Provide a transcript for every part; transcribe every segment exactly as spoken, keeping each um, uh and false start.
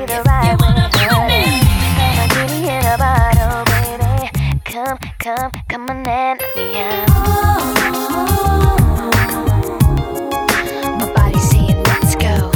be the right way. I'm a genie in a bottle, baby. Come, come, come on and let me out. My body's saying let's go,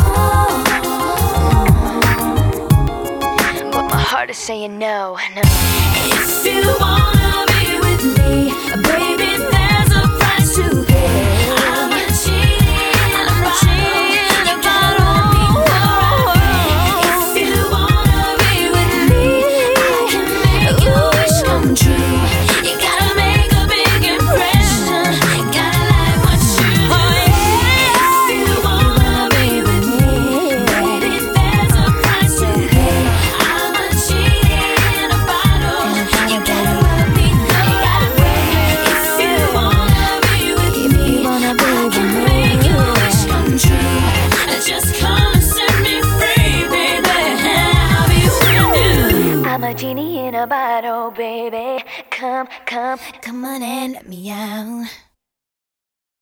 but my heart is saying no, no. If you wanna be with me, baby, there's a price to pay. I'm a genie in a bottle. You gotta let me know. If you wanna be with me, I can make your wish come true. You gotta make a big impression. Gotta like what you do. If you wanna be with me, baby, there's a price to pay. I'm a genie in a bottle. You gotta let me know. If you wanna be with me, I can make your wish come true. Just come and set me free, baby. I'll be with you. I'm a genie in a bottle, baby. Come, come, Come on and let me out.